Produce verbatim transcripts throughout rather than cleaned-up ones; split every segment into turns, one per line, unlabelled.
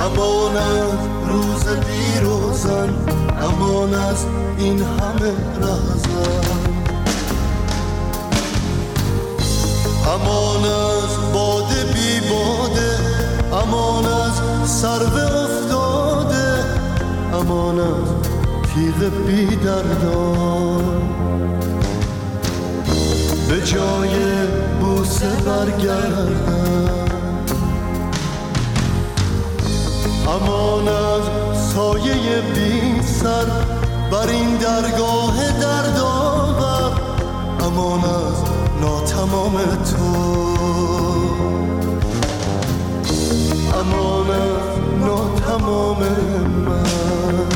امان از روز بیروزن، امان از این همه رهزن، امان از باده بی باده، امان از سرو افتاده، امان از تیغ بی دردان، به جای بوسه برگردن، امان از سایه بی سر بر این درگاه دردآور، امان از ناتمام تو، امان از ناتمام من،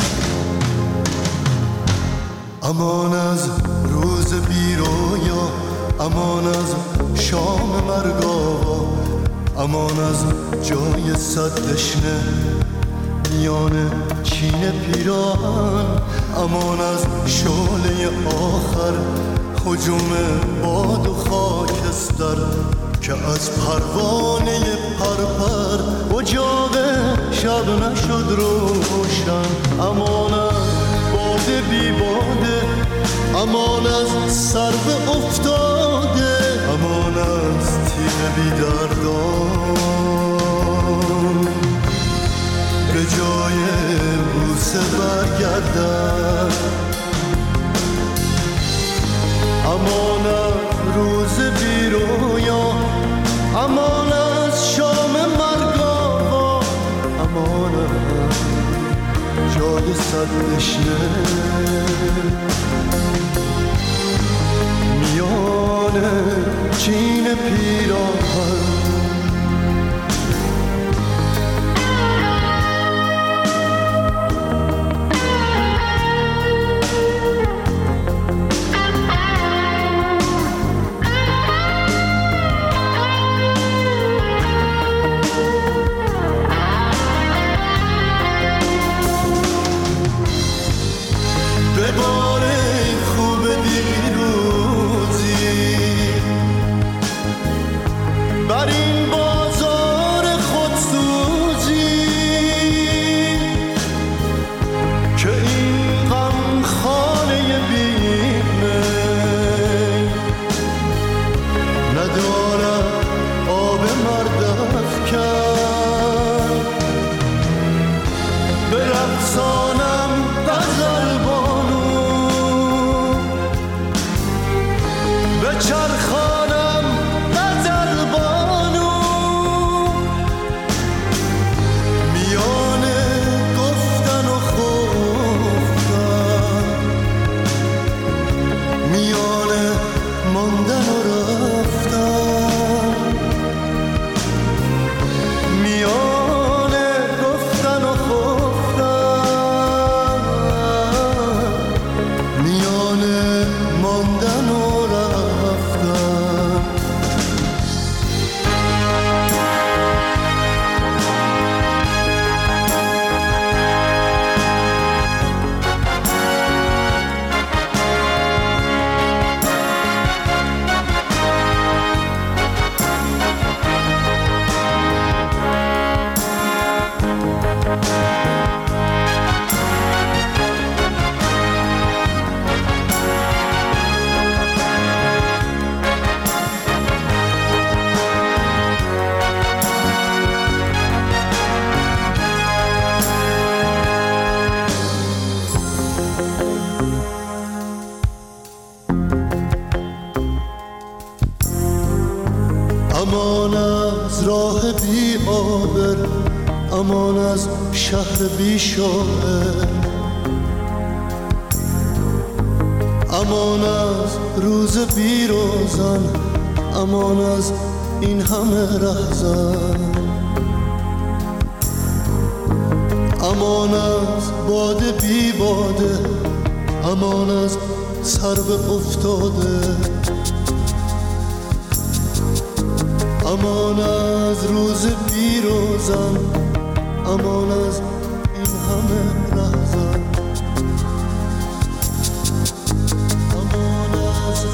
امان از روز بی رویا، امان از شام مرگاوا، امان از جای صد دشنه میان چین پیراهن، امان از شعله آخر هجوم باد و خاکستر که از پروانه پرپر اجاق شب نشد روشن، امان از باده بی باده، امان از سرو افتاده، امان از تیغ بی دردان، به جای بوسه برگردن، امان از روز بی رویا، امان از شام مرگاوا، امان از جای صد دشنه میان چین پیراهن.
امان از راه بی آبر، امان از شهر بی شاعر، امان از روز بی روزن، امان از این همه رهزن، امان از باده بی باده، امان از سرو افتاده، امان از روز بی روزن، امان از این همه رهزن، امان از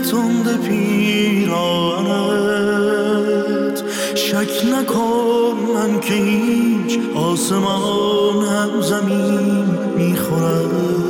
تند پیرانت. شک نکن من که هیچ آسمانم زمین میخورد.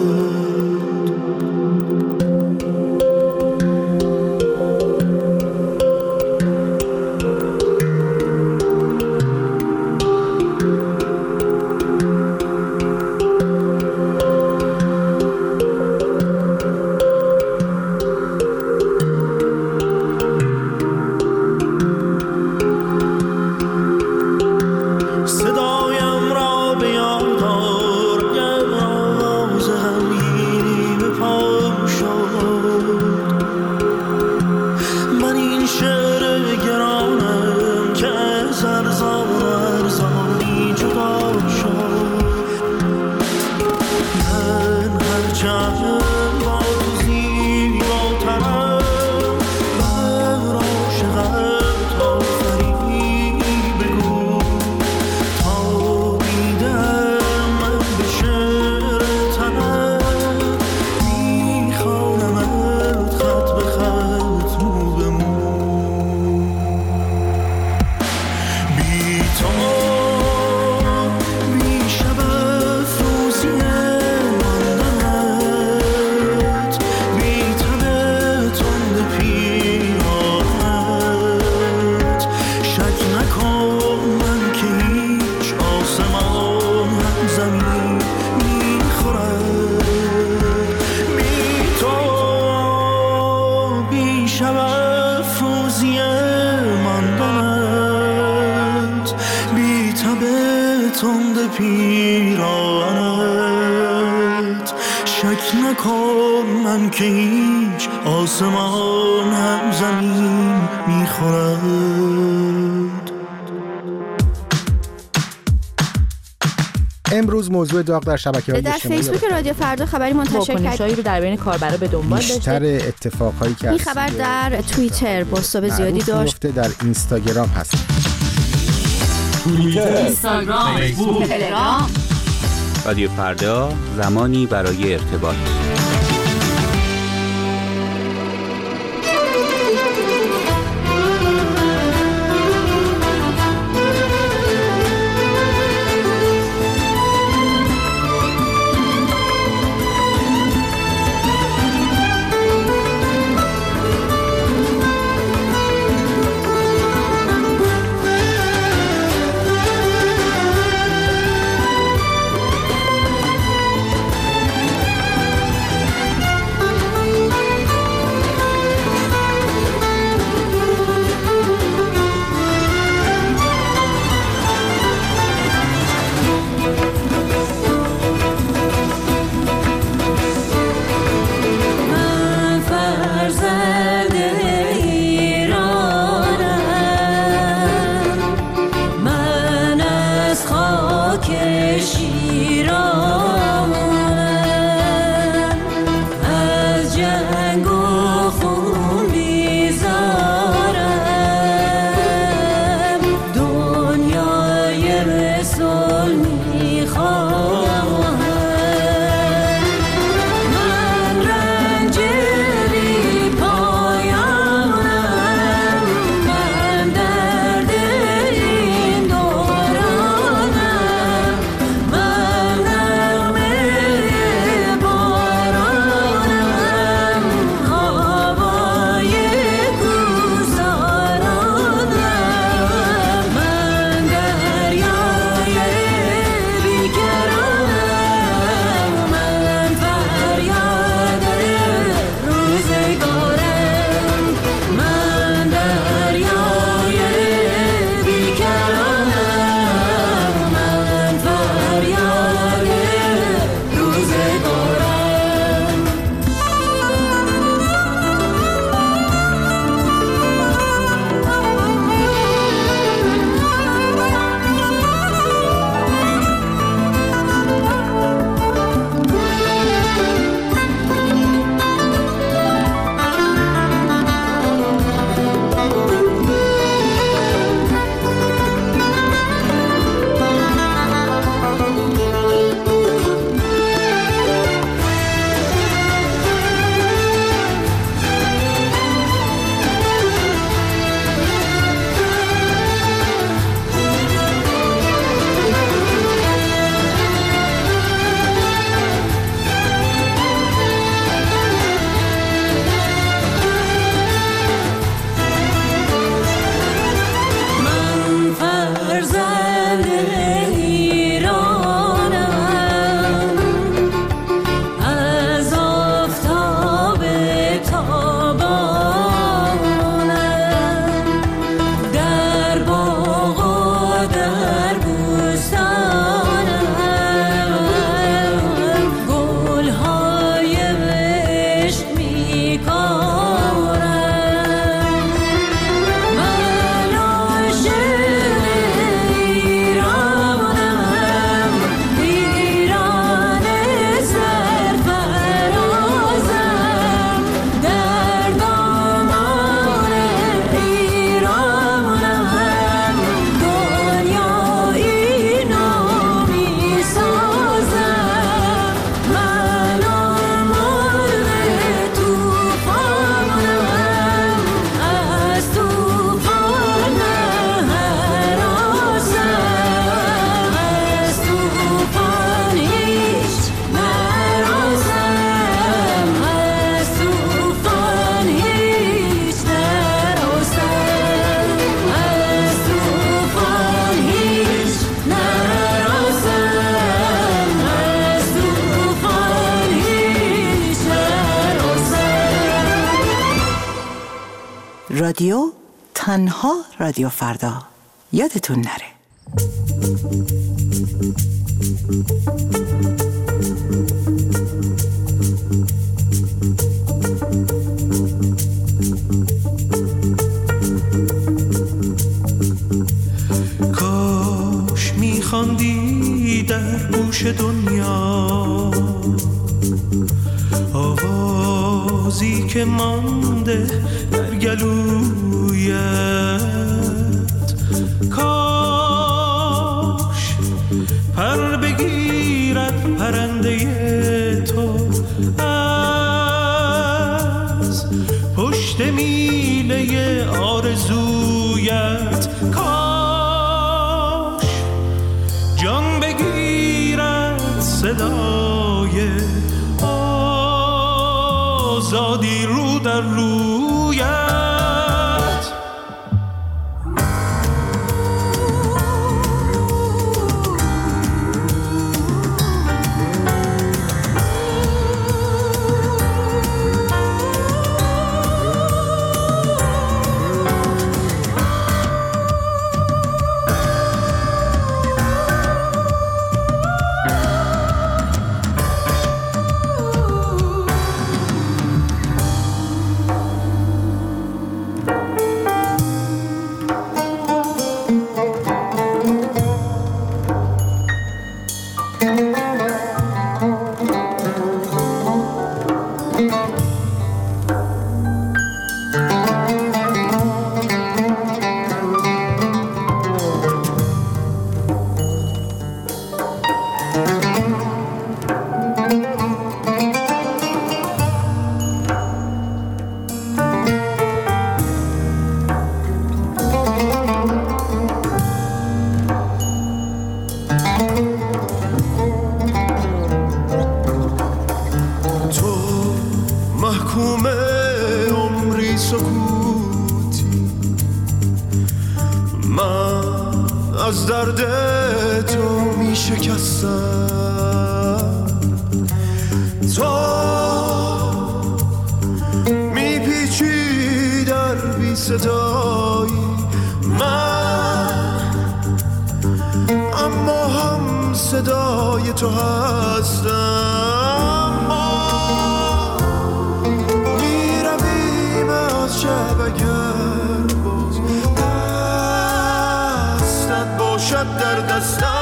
پیرانت. شک نکن من که هیچ آسمان هم زمین میخورد.
امروز موضوع داغ در شبکه‌های
در
اجتماعی
فیسبوک رادیو فردا خبری منتشر
واکنش‌هایی رو در بین کاربرا به دنبال داشته.
بیشتر اتفاقایی که
این خبر در توییتر بازتاب زیادی داشت.
در اینستاگرام هست.
توییتر، اینستاگرام، فیسبوک، تلگرام.
رادیو فردا، زمانی برای ارتباط.
رادیو تنها رادیو فردا یادتون نره.
کاش میخواندی در گوش دنیا آوازی که مانده در گلویت، کاش پر بگیرد پرنده تو از پشت میله آرزویت، کاش جان بگیرد صدای آزادی رو در رویت.
از درد تو می شکستم، تو می پیچی در بی صدایی من، اما هم صدای تو هستم. ما می رویم از شب اگر باز دستت باشد در دستم.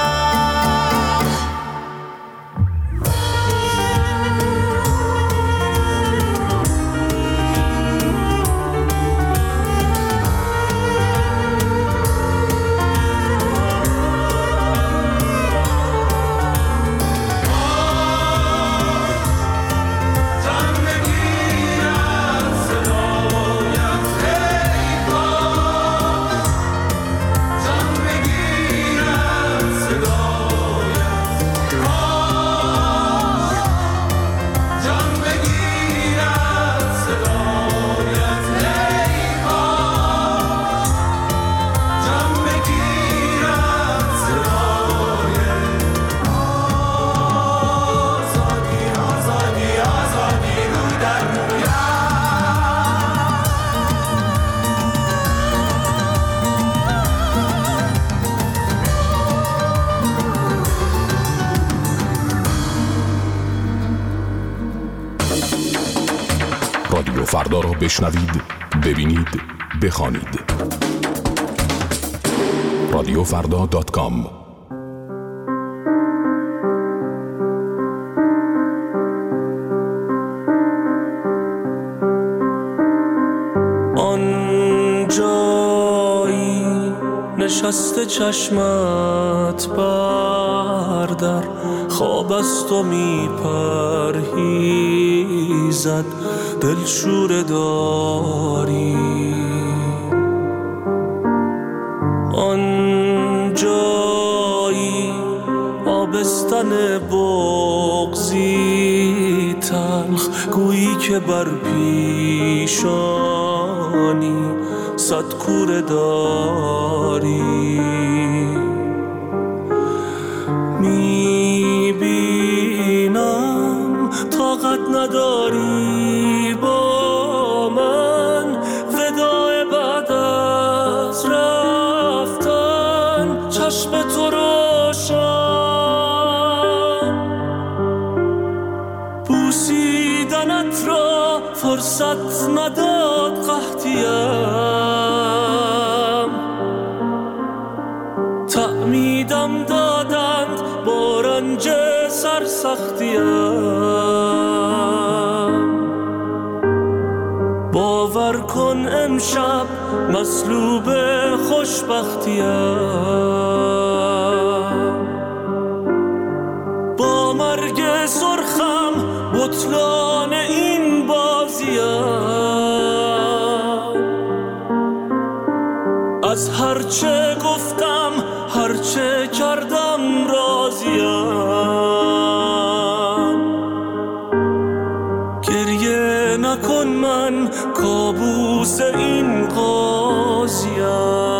رادیو فردا را بشنوید، ببینید، بخوانید. رادیو فردا دات کام.
آن جایی نشسته چشمت بر در، خواب از تو می پرهیزد، دلشوره داری. آن جایی آبستن بغضی تلخ، گویی که بر پیشانی صد کوره داری. میبینم طاقت نداری با من، ودا نداد قحطیم، تعمیدم دادند با رنج سرسختیم. باور کن امشب مصلوب خوشبختیم، با مرگ سرخم بطلان این بازیم. از هرچه گفتم هرچه کردم راضیم. گریه نکن من کابوس این قاضیم.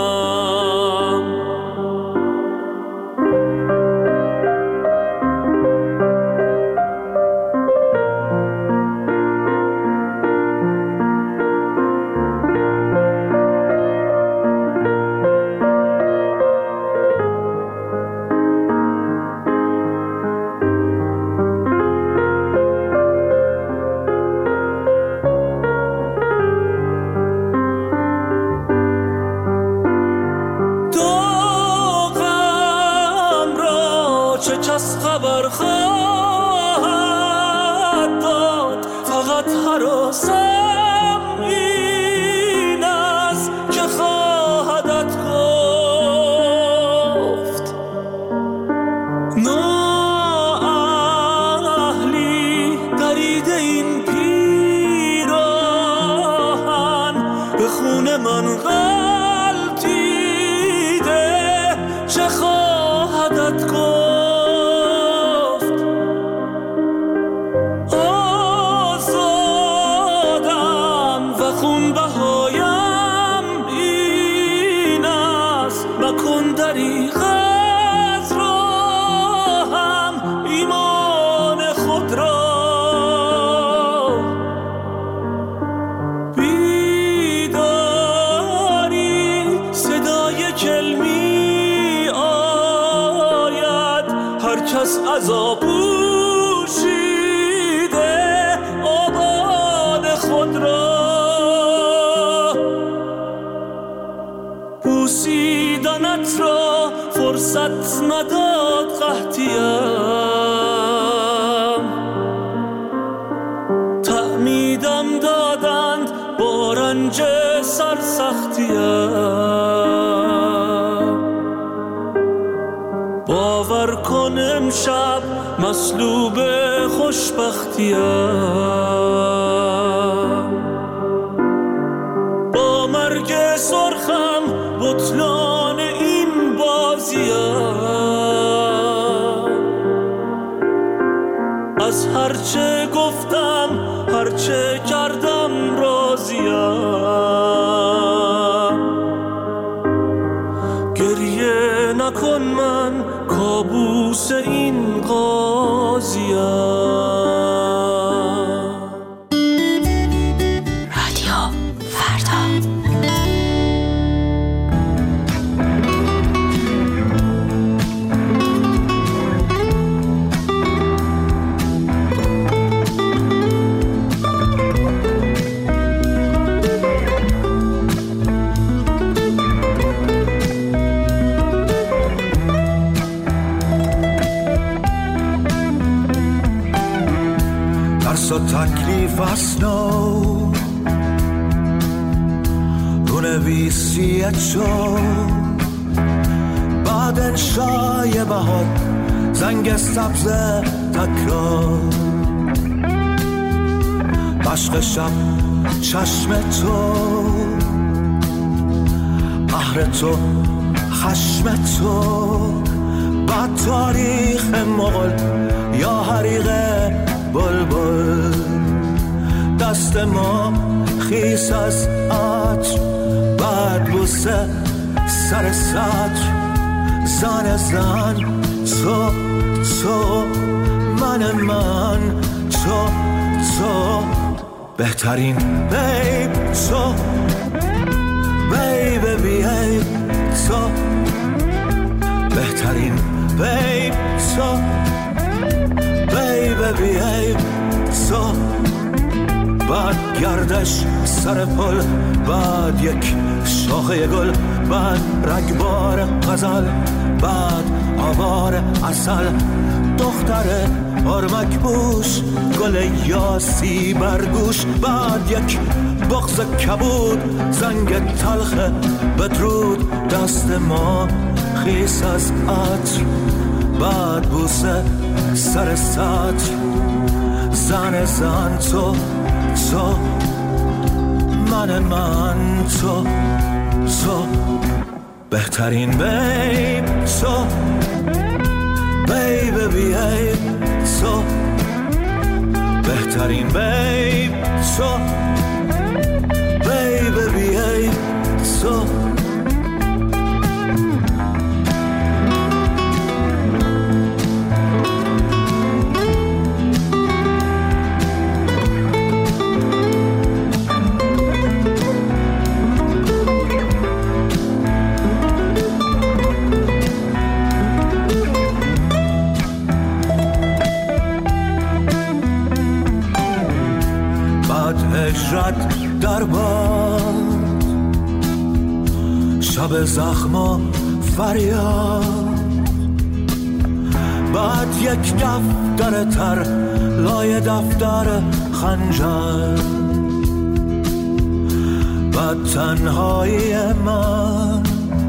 عذاب پوشیده آباد خود را، بوسیدنت را فرصت نداد قحطیم. تعمیدم دادند با رنج سرسختیم. باور کن امشب مصلوب خوشبختیم، با مرگ سرخم بطلان این بازیم. از هرچه گفتم هرچه کردم راضیم. گریه نکن من کابوس این قاضیم.
رادیو فردا.
Så taklif asnå نویسی چون بعد انشای بهار زنگ سبز تکرار عشق شب چشم تو قهر تو خشم تو بعد تاریخ مغل یا حریق بلبل دست ما خیس از عطر بعد بوسه سر سطر زن زن تو تو من من تو تو بهترین بیب تو بیب بیب تو بهترین بیب تو بیب بیب تو بعد گردش سر پل، بعد یک شاخه گل، بعد رگبار غزل، بعد آوار عسل، دختر آرمک بوش، گل یاسی برگوش، بعد یک بغض کبود، زنگ تلخ بدرود، دست ما خیس از عطر، بعد بوسه سر سطر، زن زن تو تو من من تو تو بهترین بیب تو بیب بیب تو بهترین بیب تو بیب بیب تو هجرت در باد، شب زخم و فریاد، بعد یک دفتر تر لای دفتر خنجر، بعد تنهایی من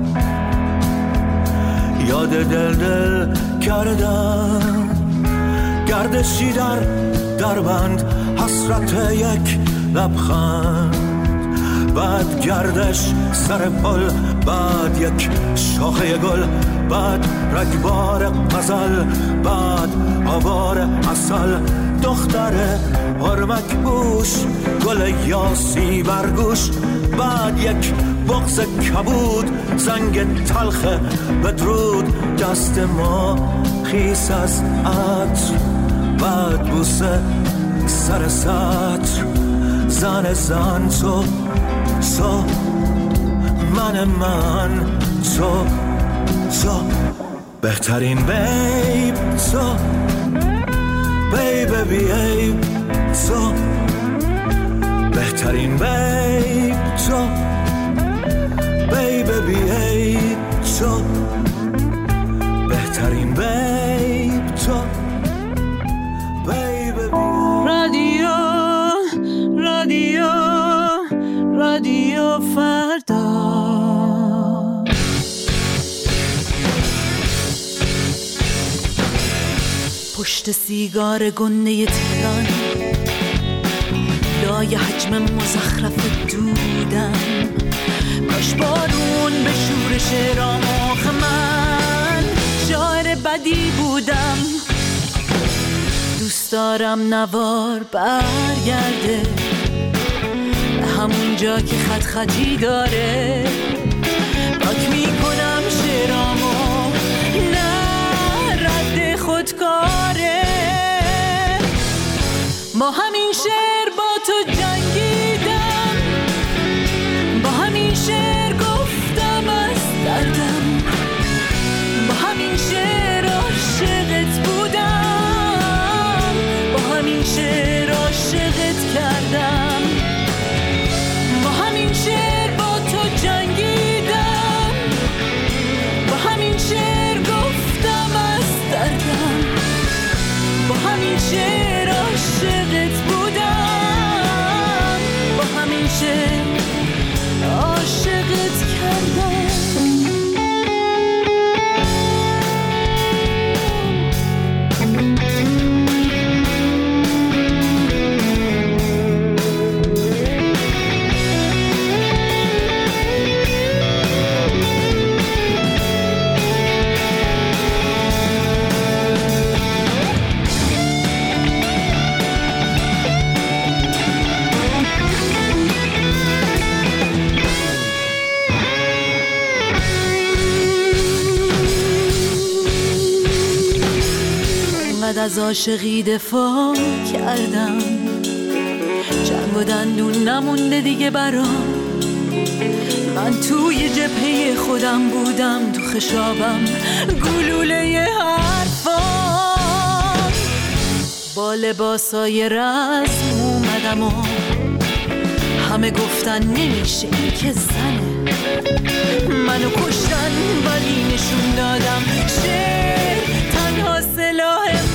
یاد دل دل کردم، گردشی در دربند، حسرت یک لبخند، بعد گردش سر پل، بعد یک شاخه گل، بعد رگبار غزل، بعد آوار عسل، دختر هرمک بوش، گل یاسی برگوش، بعد یک بغض کبود، زنگ تلخ بدرود، دست ما خیس از عطر، بعد بوسه سر سطر، زن زن تو تو من من تو تو بهترین بیب تو بیب بیب تو بهترین بیب تو بیب بیب تو بهترین بیب تو بیب بیب.
رادیو رادیو رادیو فردا، پشت سیگار گنده تهران، لای حجم مزخرف دودم، کاش بارون به شور شعرام، آخه من شاعر بدی بودم، دوست دارم نوار برگرده به همون جا که خط خطی داره، پاک میکنم شعرامو، نه رد خودکاره، با همین شعر با تو جنگیدم، با همین شعر گفتم از دردم، با همین شعر عاشقت بودم، با همین شعر عاشقت کردم، با همین شعر با تو جنگیدم، با همین شعر گفتم از دردم، با همین شعر عاشقت بودم، با همین شعر عاشقت کردم. از عاشقی دفاع کردم، جنگ و دندون نمونده دیگه برام، من توی جبهه خودم بودم، تو خشابم گلوله حرفام، با لباسای رسم اومدم کردم و همه گفتن نمیشه این که زنه. منو کشتن ولی نشون دادم شعر تنها سلاح